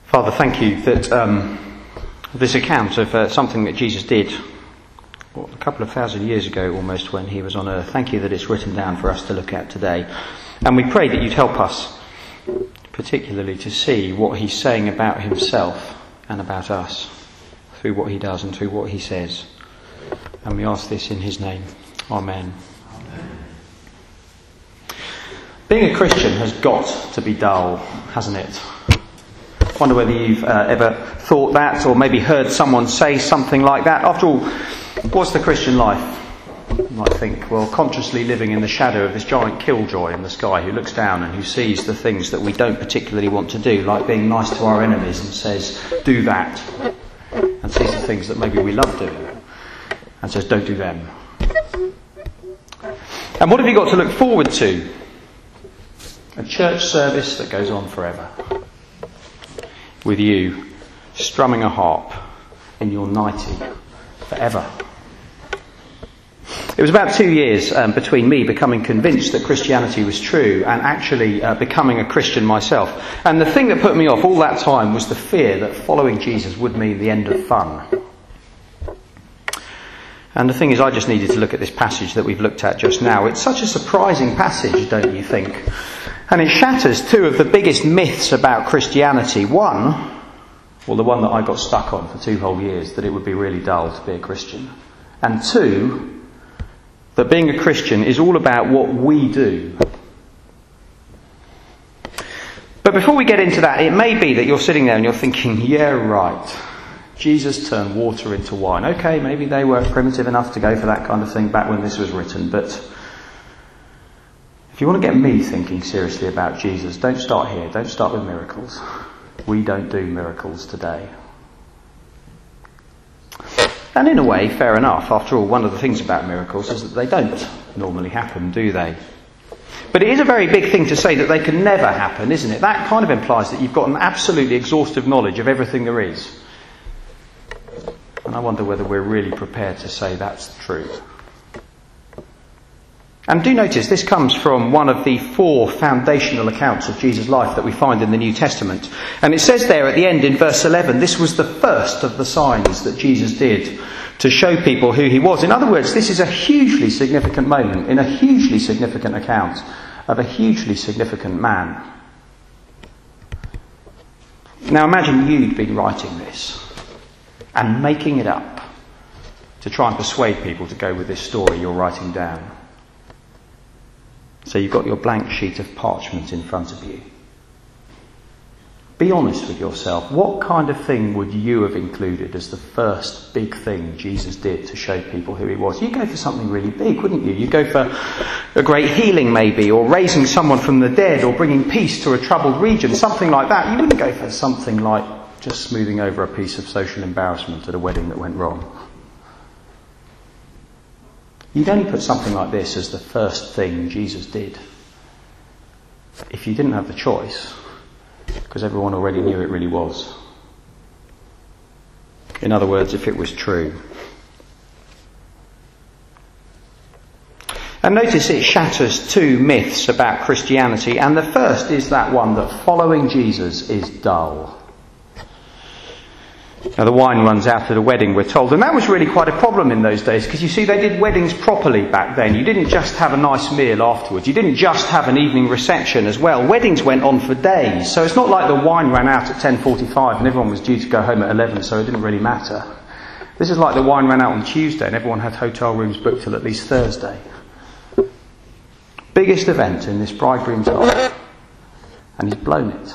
Father, thank you that this account of something that Jesus did a couple of thousand years ago almost when he was on earth, thank you that it's written down for us to look at today. And we pray that you'd help us particularly to see what he's saying about himself and about us through what he does and through what he says. And we ask this in his name. Amen. Being a Christian has got to be dull, hasn't it? I wonder whether you've ever thought that or maybe heard someone say something like that. After all, what's the Christian life? You might think, well, consciously living in the shadow of this giant killjoy in the sky who looks down and who sees the things that we don't particularly want to do, like being nice to our enemies and says, do that, and sees the things that maybe we love doing and says, don't do them. And what have you got to look forward to? A church service that goes on forever, with you strumming a harp in your nightie forever. It was about 2 years between me becoming convinced that Christianity was true and actually becoming a Christian myself. And the thing that put me off all that time was the fear that following Jesus would mean the end of fun. And the thing is, I just needed to look at this passage that we've looked at just now. It's such a surprising passage, don't you think? And it shatters two of the biggest myths about Christianity. One, well, the one that I got stuck on for 2 whole years, that it would be really dull to be a Christian. And two, that being a Christian is all about what we do. But before we get into that, it may be that you're sitting there and you're thinking, yeah, right, Jesus turned water into wine. Okay, maybe they were primitive enough to go for that kind of thing back when this was written, but if you want to get me thinking seriously about Jesus, don't start here. Don't start with miracles. We don't do miracles today. And in a way, fair enough. After all, one of the things about miracles is that they don't normally happen, do they? But it is a very big thing to say that they can never happen, isn't it? That kind of implies that you've got an absolutely exhaustive knowledge of everything there is. And I wonder whether we're really prepared to say that's true. And do notice, this comes from one of the 4 foundational accounts of Jesus' life that we find in the New Testament. And it says there at the end in verse 11, this was the first of the signs that Jesus did to show people who he was. In other words, this is a hugely significant moment in a hugely significant account of a hugely significant man. Now imagine you'd been writing this and making it up to try and persuade people to go with this story you're writing down. So you've got your blank sheet of parchment in front of you. Be honest with yourself. What kind of thing would you have included as the first big thing Jesus did to show people who he was? You'd go for something really big, wouldn't you? You'd go for a great healing maybe, or raising someone from the dead, or bringing peace to a troubled region, something like that. You wouldn't go for something like just smoothing over a piece of social embarrassment at a wedding that went wrong. You'd only put something like this as the first thing Jesus did if you didn't have the choice, because everyone already knew it really was. In other words, if it was true. And notice it shatters 2 myths about Christianity, and the first is that one that following Jesus is dull. Now the wine runs out at a wedding, we're told, and that was really quite a problem in those days, because you see they did weddings properly back then. You didn't just have a nice meal afterwards, you didn't just have an evening reception as well. Weddings went on for days, so it's not like the wine ran out at 10:45 and everyone was due to go home at 11, so it didn't really matter. This is like the wine ran out on Tuesday and everyone had hotel rooms booked till at least Thursday. Biggest event in this bridegroom's life, and he's blown it.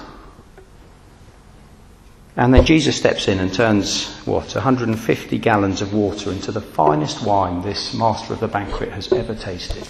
And then Jesus steps in and turns, 150 gallons of water into the finest wine this master of the banquet has ever tasted.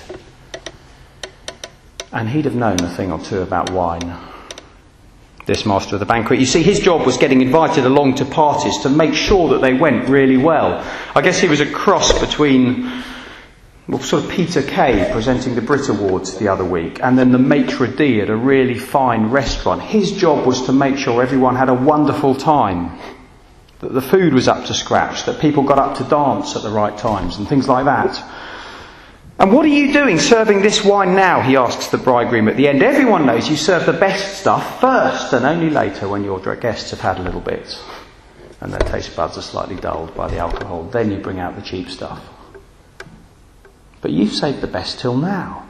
And he'd have known a thing or two about wine, this master of the banquet. You see, his job was getting invited along to parties to make sure that they went really well. I guess he was a cross between sort of Peter Kay presenting the Brit Awards the other week, and then the maitre d' at a really fine restaurant. His job was to make sure everyone had a wonderful time, that the food was up to scratch, that people got up to dance at the right times and things like that. And what are you doing serving this wine now, he asks the bridegroom at the end. Everyone knows you serve the best stuff first and only later when your guests have had a little bit and their taste buds are slightly dulled by the alcohol. Then you bring out the cheap stuff. But you've saved the best till now.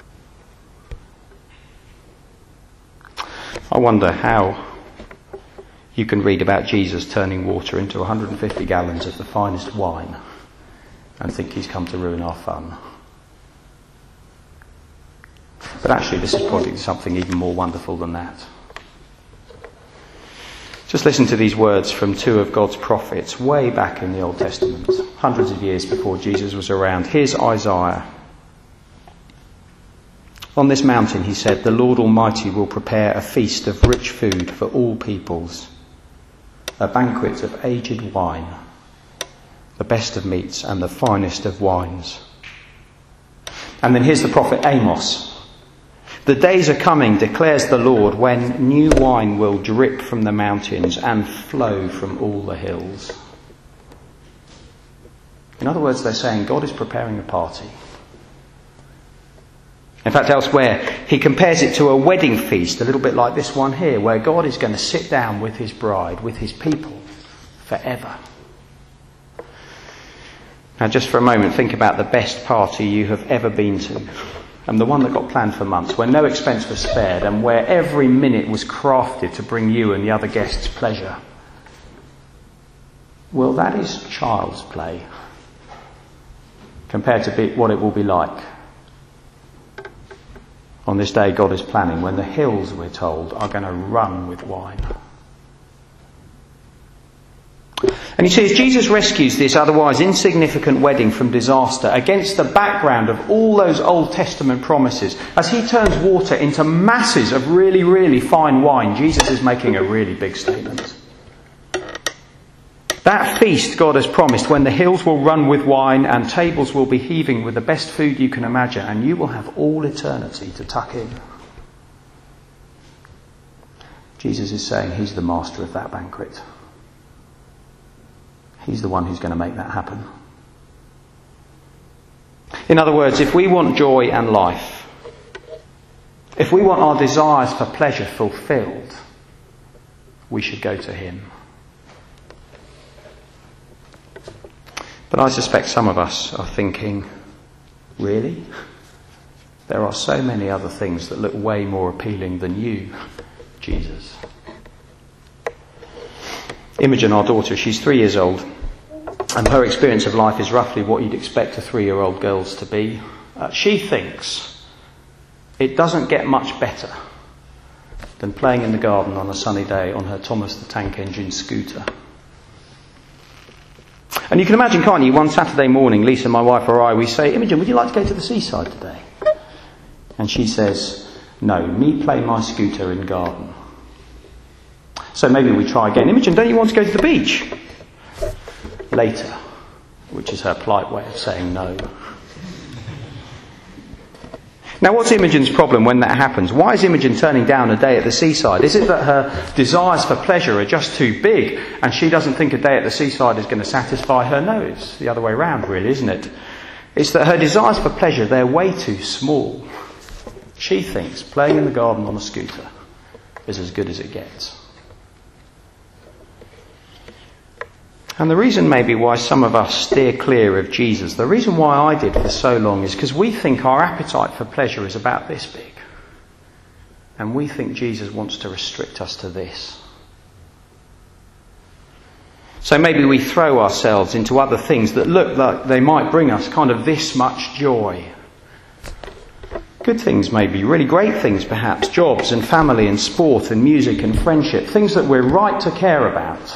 I wonder how you can read about Jesus turning water into 150 gallons of the finest wine and think he's come to ruin our fun. But actually, this is probably something even more wonderful than that. Just listen to these words from two of God's prophets way back in the Old Testament, hundreds of years before Jesus was around. Here's Isaiah. On this mountain, he said, the Lord Almighty will prepare a feast of rich food for all peoples, a banquet of aged wine, the best of meats and the finest of wines. And then here's the prophet Amos. The days are coming, declares the Lord, when new wine will drip from the mountains and flow from all the hills. In other words, they're saying God is preparing a party. In fact, elsewhere, he compares it to a wedding feast, a little bit like this one here, where God is going to sit down with his bride, with his people, forever. Now, just for a moment, think about the best party you have ever been to. And the one that got planned for months, where no expense was spared and where every minute was crafted to bring you and the other guests pleasure. Well, that is child's play compared to what it will be like on this day God is planning, when the hills, we're told, are going to run with wine. And you see, as Jesus rescues this otherwise insignificant wedding from disaster against the background of all those Old Testament promises, as he turns water into masses of really, really fine wine, Jesus is making a really big statement. That feast God has promised, when the hills will run with wine and tables will be heaving with the best food you can imagine, and you will have all eternity to tuck in. Jesus is saying he's the master of that banquet. He's the one who's going to make that happen. In other words, if we want joy and life, if we want our desires for pleasure fulfilled, we should go to him. But I suspect some of us are thinking, really? There are so many other things that look way more appealing than you, Jesus. Imogen, our daughter, she's 3 years old, and her experience of life is roughly what you'd expect a 3-year-old girl's to be. She thinks it doesn't get much better than playing in the garden on a sunny day on her Thomas the Tank Engine scooter. And you can imagine, can't you, one Saturday morning, Lisa, my wife, or I, we say, Imogen, would you like to go to the seaside today? And she says, no, me play my scooter in garden. So maybe we try again. Imogen, don't you want to go to the beach? Later, which is her polite way of saying no. Now, what's Imogen's problem when that happens? Why is Imogen turning down a day at the seaside? Is it that her desires for pleasure are just too big and she doesn't think a day at the seaside is going to satisfy her? No, it's the other way around, really, isn't it? It's that her desires for pleasure, they're way too small. She thinks playing in the garden on a scooter is as good as it gets. And the reason maybe why some of us steer clear of Jesus, the reason why I did for so long, is because we think our appetite for pleasure is about this big. And we think Jesus wants to restrict us to this. So maybe we throw ourselves into other things that look like they might bring us kind of this much joy. Good things maybe, really great things perhaps, jobs and family and sport and music and friendship, things that we're right to care about.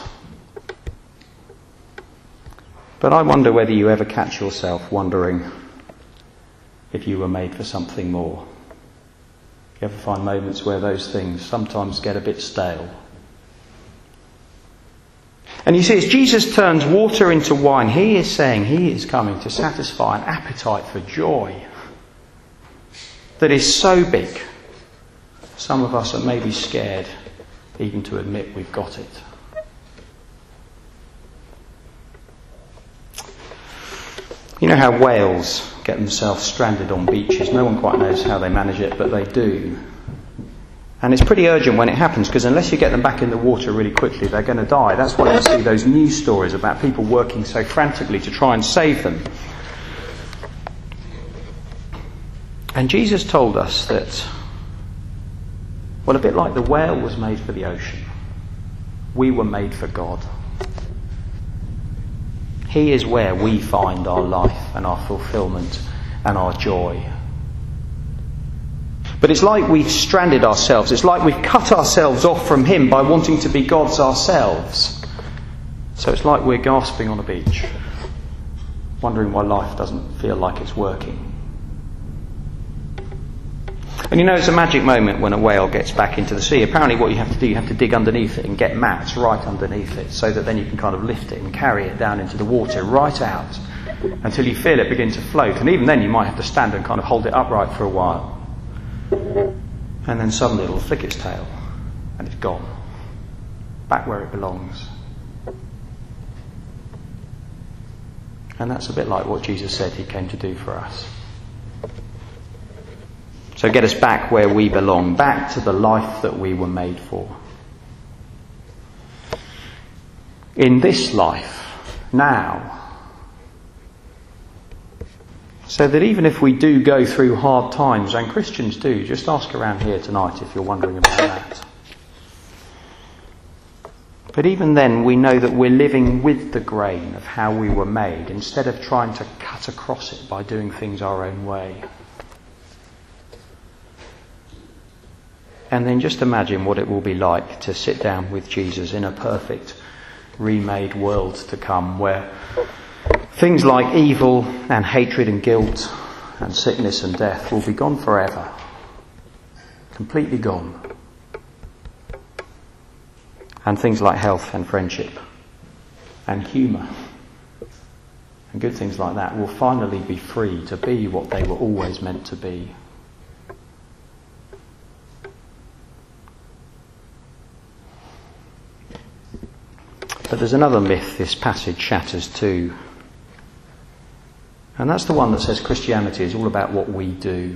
But I wonder whether you ever catch yourself wondering if you were made for something more. You ever find moments where those things sometimes get a bit stale? And you see, as Jesus turns water into wine, he is saying he is coming to satisfy an appetite for joy that is so big, some of us are maybe scared even to admit we've got it. You know how whales get themselves stranded on beaches. No one quite knows how they manage it, but they do. And it's pretty urgent when it happens, because unless you get them back in the water really quickly, they're going to die. That's why you see those news stories about people working so frantically to try and save them. And Jesus told us that, well, a bit like the whale was made for the ocean, we were made for God. He is where we find our life and our fulfillment and our joy. But it's like we've stranded ourselves. It's like we've cut ourselves off from Him by wanting to be gods ourselves. So it's like we're gasping on a beach, wondering why life doesn't feel like it's working. And it's a magic moment when a whale gets back into the sea. Apparently what you have to do, you have to dig underneath it and get mats right underneath it, so that then you can kind of lift it and carry it down into the water, right out, until you feel it begin to float. And even then you might have to stand and kind of hold it upright for a while. And then suddenly it'll flick its tail and it's gone. Back where it belongs. And that's a bit like what Jesus said He came to do for us. So get us back where we belong, back to the life that we were made for. In this life, now. So that even if we do go through hard times, and Christians do, just ask around here tonight if you're wondering about that. But even then we know that we're living with the grain of how we were made, instead of trying to cut across it by doing things our own way. And then just imagine what it will be like to sit down with Jesus in a perfect, remade world to come, where things like evil and hatred and guilt and sickness and death will be gone forever. Completely gone. And things like health and friendship and humour and good things like that will finally be free to be what they were always meant to be. But there's another myth this passage shatters too. And that's the one that says Christianity is all about what we do.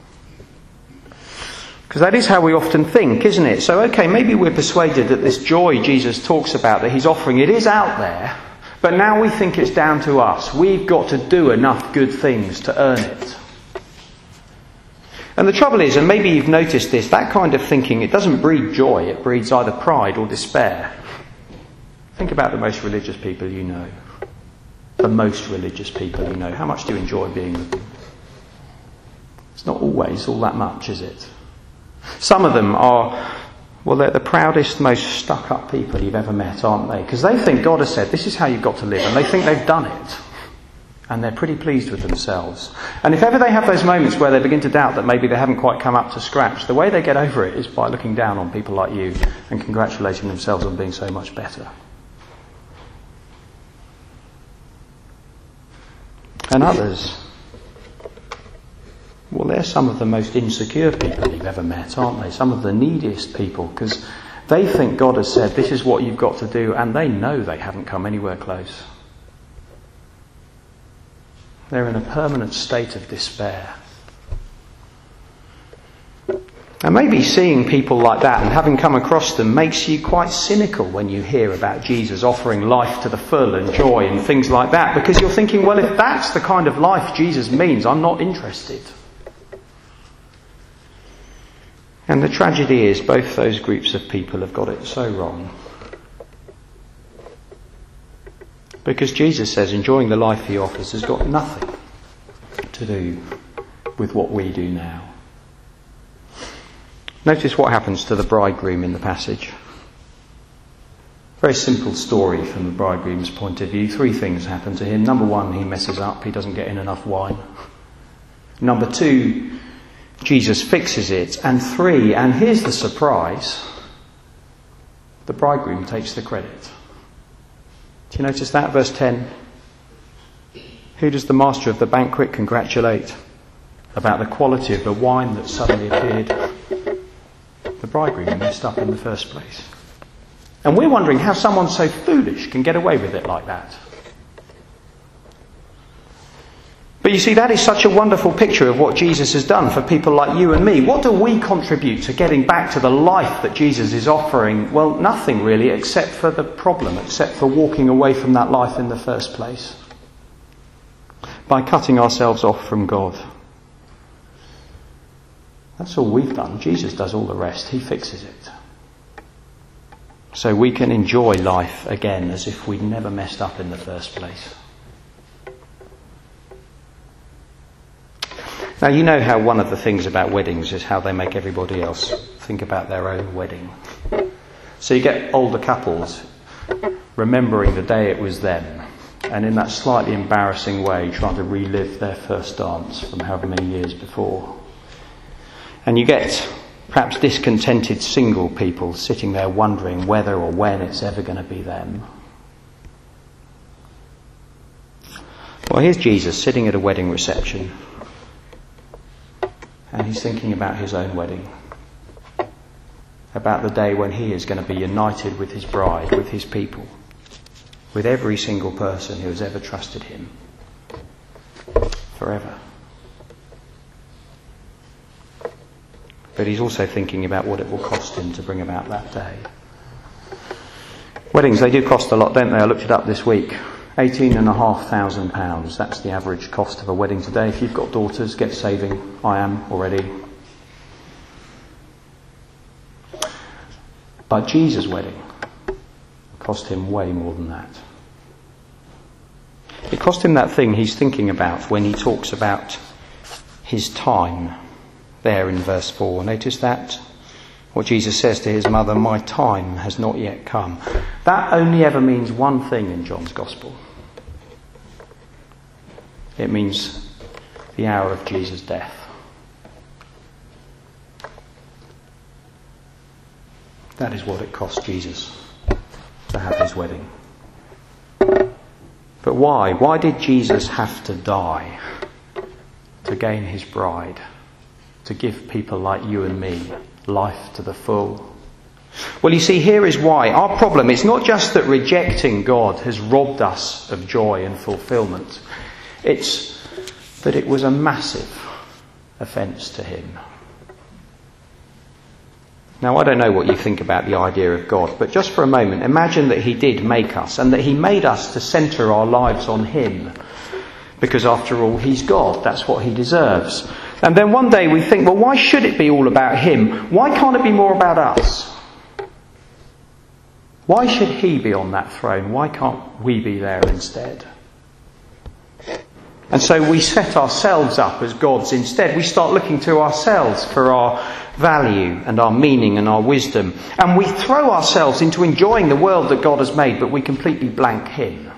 Because that is how we often think, isn't it? So, okay, maybe we're persuaded that this joy Jesus talks about, that He's offering, it is out there, but now we think it's down to us. We've got to do enough good things to earn it. And the trouble is, and maybe you've noticed this, that kind of thinking, it doesn't breed joy, it breeds either pride or despair. Think about the most religious people you know. The most religious people you know. How much do you enjoy being with them? It's not always all that much, is it? Some of them are, well, they're the proudest, most stuck-up people you've ever met, aren't they? Because they think God has said, this is how you've got to live, and they think they've done it. And they're pretty pleased with themselves. And if ever they have those moments where they begin to doubt that maybe they haven't quite come up to scratch, the way they get over it is by looking down on people like you and congratulating themselves on being so much better. And others, well, they're some of the most insecure people you've ever met, aren't they? Some of the neediest people, because they think God has said, this is what you've got to do, and they know they haven't come anywhere close. They're in a permanent state of despair. And maybe seeing people like that and having come across them makes you quite cynical when you hear about Jesus offering life to the full and joy and things like that, because you're thinking, well, if that's the kind of life Jesus means, I'm not interested. And the tragedy is both those groups of people have got it so wrong. Because Jesus says enjoying the life He offers has got nothing to do with what we do now. Notice what happens to the bridegroom in the passage. Very simple story from the bridegroom's point of view. 3 things happen to him. Number 1, he messes up. He doesn't get in enough wine. Number 2, Jesus fixes it. And 3, and here's the surprise, the bridegroom takes the credit. Do you notice that? Verse 10. Who does the master of the banquet congratulate about the quality of the wine that suddenly appeared? The bridegroom messed up in the first place. And we're wondering how someone so foolish can get away with it like that. But you see, that is such a wonderful picture of what Jesus has done for people like you and me. What do we contribute to getting back to the life that Jesus is offering? Well, nothing really, except for the problem, except for walking away from that life in the first place. By cutting ourselves off from God. That's all we've done. Jesus does all the rest. He fixes it. So we can enjoy life again as if we'd never messed up in the first place. Now, you know how one of the things about weddings is how they make everybody else think about their own wedding. So you get older couples remembering the day it was them, and in that slightly embarrassing way trying to relive their first dance from however many years before. And you get perhaps discontented single people sitting there wondering whether or when it's ever going to be them. Well, here's Jesus sitting at a wedding reception, and he's thinking about his own wedding, about the day when he is going to be united with his bride, with his people, with every single person who has ever trusted him, forever. But he's also thinking about what it will cost him to bring about that day. Weddings, they do cost a lot, don't they? I looked it up this week. £18,500. That's the average cost of a wedding today. If you've got daughters, get saving. I am already. But Jesus' wedding cost him way more than that. It cost him that thing he's thinking about when he talks about his time. There in verse 4. Notice that? What Jesus says to his mother, "My time has not yet come." That only ever means one thing in John's Gospel. It means the hour of Jesus' death. That is what it cost Jesus to have his wedding. But why? Why did Jesus have to die to gain his bride? To give people like you and me life to the full? Well, you see, here is why. Our problem is not just that rejecting God has robbed us of joy and fulfillment. It's that it was a massive offence to him. Now, I don't know what you think about the idea of God, but just for a moment, imagine that he did make us, and that he made us to centre our lives on him. Because after all, he's God. That's what he deserves. And then one day we think, well, why should it be all about him? Why can't it be more about us? Why should he be on that throne? Why can't we be there instead? And so we set ourselves up as gods instead. We start looking to ourselves for our value and our meaning and our wisdom. And we throw ourselves into enjoying the world that God has made, but we completely blank him.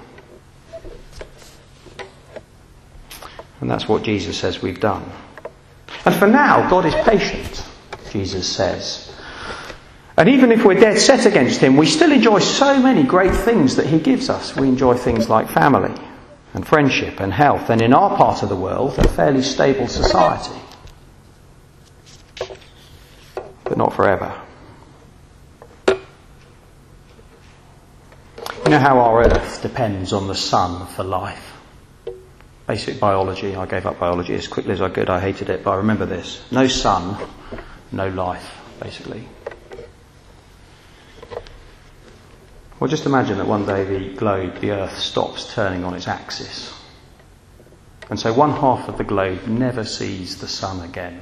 And that's what Jesus says we've done. And for now, God is patient, Jesus says. And even if we're dead set against him, we still enjoy so many great things that he gives us. We enjoy things like family and friendship and health, and in our part of the world, a fairly stable society. But not forever. You know how our earth depends on the sun for life? Basic biology. I gave up biology as quickly as I could. I hated it, but I remember this. No sun, no life, basically. Well, just imagine that one day the globe, the earth, stops turning on its axis. And so one half of the globe never sees the sun again.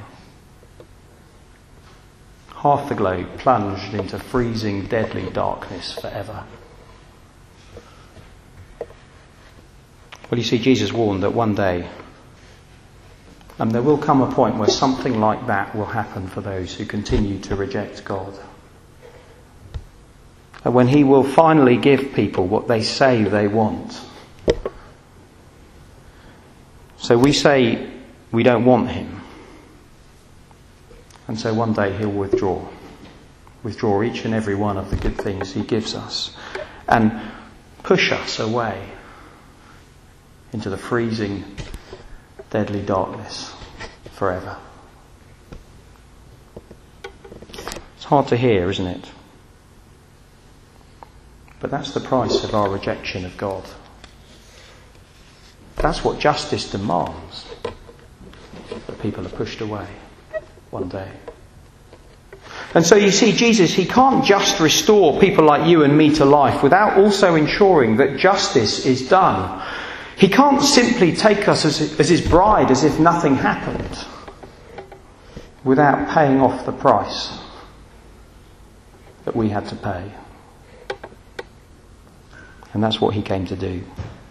Half the globe plunged into freezing, deadly darkness forever. Well, you see, Jesus warned that one day, and there will come a point where something like that will happen for those who continue to reject God. And when he will finally give people what they say they want. So we say we don't want him. And so one day he'll withdraw each and every one of the good things he gives us, and push us away into the freezing, deadly darkness forever. It's hard to hear, isn't it? But that's the price of our rejection of God. That's what justice demands. But people are pushed away one day. And so you see, Jesus, he can't just restore people like you and me to life without also ensuring that justice is done. He can't simply take us as his bride as if nothing happened without paying off the price that we had to pay. And that's what he came to do.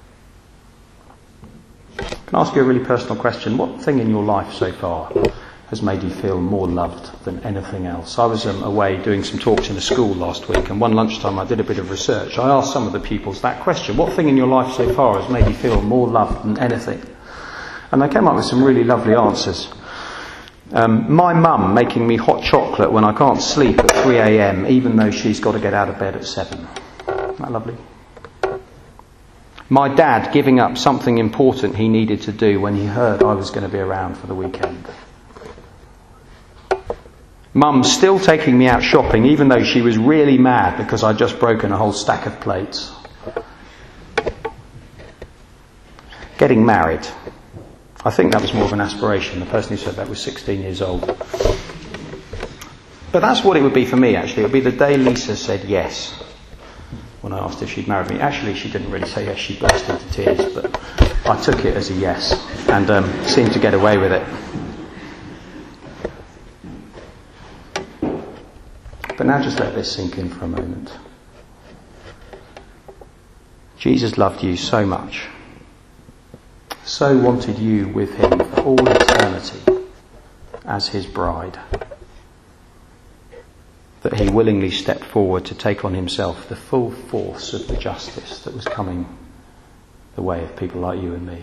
Can I ask you a really personal question? What thing in your life so far has made you feel more loved than anything else? I was away doing some talks in a school last week, and one lunchtime I did a bit of research. I asked some of the pupils that question: what thing in your life so far has made you feel more loved than anything? And they came up with some really lovely answers. My mum making me hot chocolate when I can't sleep at 3 a.m, even though she's got to get out of bed at 7. Isn't that lovely? My dad giving up something important he needed to do when he heard I was going to be around for the weekend. Mum still taking me out shopping even though she was really mad because I'd just broken a whole stack of plates. Getting married. I think that was more of an aspiration. The person who said that was 16 years old. But that's what it would be for me, actually. It would be the day Lisa said yes when I asked if she'd married me. Actually, she didn't really say yes. She burst into tears, but I took it as a yes and seemed to get away with it. But now just let this sink in for a moment. Jesus loved you so much, so wanted you with him for all eternity as his bride, that he willingly stepped forward to take on himself the full force of the justice that was coming the way of people like you and me.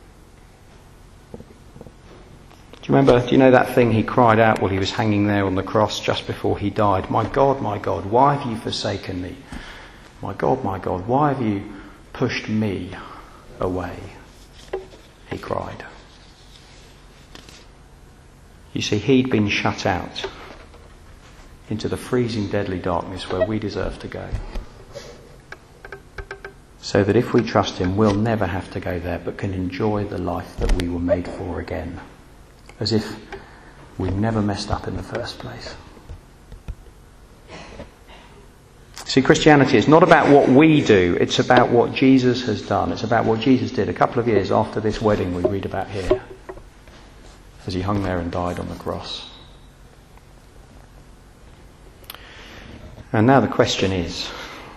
Do you know that thing he cried out while he was hanging there on the cross just before he died? My God, why have you forsaken me? My God, why have you pushed me away? He cried. You see, he'd been shut out into the freezing, deadly darkness where we deserve to go. So that if we trust him, we'll never have to go there, but can enjoy the life that we were made for again. As if we never messed up in the first place. See, Christianity is not about what we do, it's about what Jesus has done. It's about what Jesus did a couple of years after this wedding we read about here, as he hung there and died on the cross. And now the question is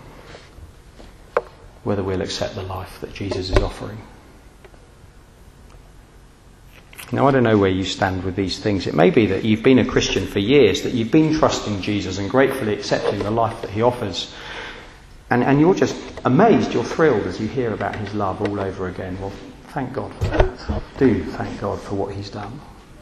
whether we'll accept the life that Jesus is offering. Now, I don't know where you stand with these things. It may be that you've been a Christian for years, that you've been trusting Jesus and gratefully accepting the life that he offers. And you're just amazed, you're thrilled as you hear about his love all over again. Well, thank God for that. Do thank God for what he's done.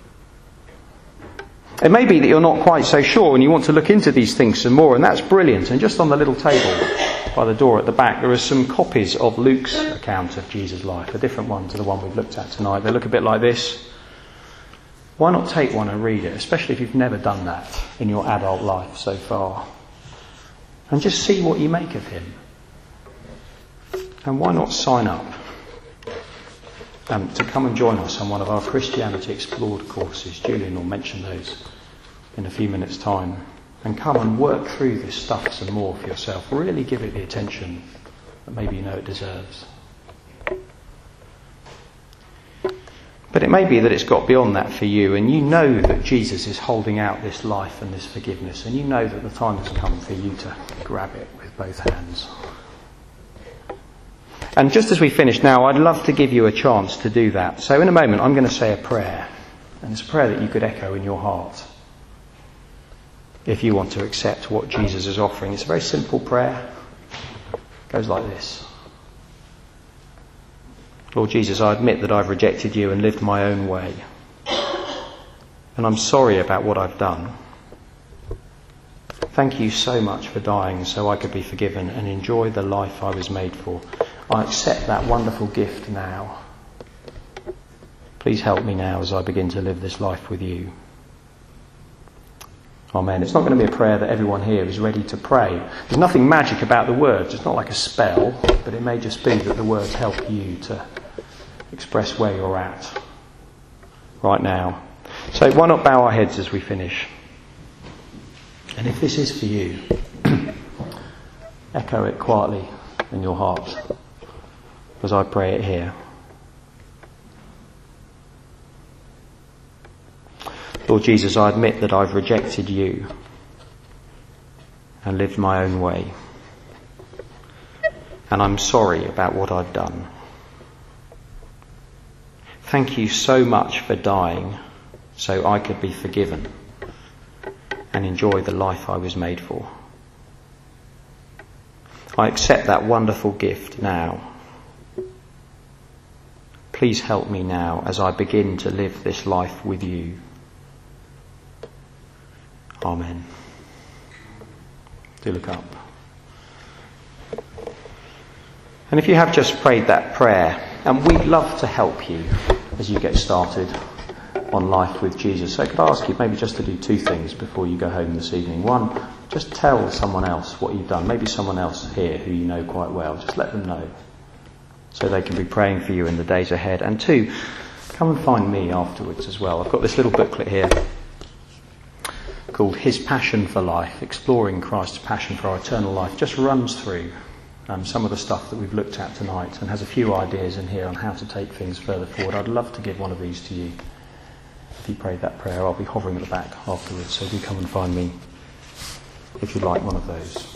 It may be that you're not quite so sure and you want to look into these things some more, and that's brilliant. And just on the little table by the door at the back, there are some copies of Luke's account of Jesus' life, a different one to the one we've looked at tonight. They look a bit like this. Why not take one and read it, especially if you've never done that in your adult life so far? And just see what you make of him. And why not sign up to come and join us on one of our Christianity Explored courses? Julian will mention those in a few minutes' time. And come and work through this stuff some more for yourself. Really give it the attention that maybe you know it deserves. But it may be that it's got beyond that for you, and you know that Jesus is holding out this life and this forgiveness, and you know that the time has come for you to grab it with both hands. And just as we finish now, I'd love to give you a chance to do that. So in a moment I'm going to say a prayer, and it's a prayer that you could echo in your heart if you want to accept what Jesus is offering. It's a very simple prayer. It goes like this. Lord Jesus, I admit that I've rejected you and lived my own way. And I'm sorry about what I've done. Thank you so much for dying so I could be forgiven and enjoy the life I was made for. I accept that wonderful gift now. Please help me now as I begin to live this life with you. Amen. It's not going to be a prayer that everyone here is ready to pray. There's nothing magic about the words. It's not like a spell, but it may just be that the words help you to express where you're at right now. So why not bow our heads as we finish? And if this is for you, echo it quietly in your heart as I pray it here. Lord Jesus, I admit that I've rejected you and lived my own way. And I'm sorry about what I've done. Thank you so much for dying so I could be forgiven and enjoy the life I was made for. I accept that wonderful gift now. Please help me now as I begin to live this life with you. Amen. Do look up. And if you have just prayed that prayer, and we'd love to help you as you get started on life with Jesus. So could I ask you maybe just to do two things before you go home this evening. One, just tell someone else what you've done. Maybe someone else here who you know quite well. Just let them know so they can be praying for you in the days ahead. And two, come and find me afterwards as well. I've got this little booklet here called His Passion for Life, Exploring Christ's Passion for Our Eternal Life. Just runs through some of the stuff that we've looked at tonight and has a few ideas in here on how to take things further forward. I'd love to give one of these to you. If you prayed that prayer, I'll be hovering at the back afterwards, so do come and find me if you'd like one of those.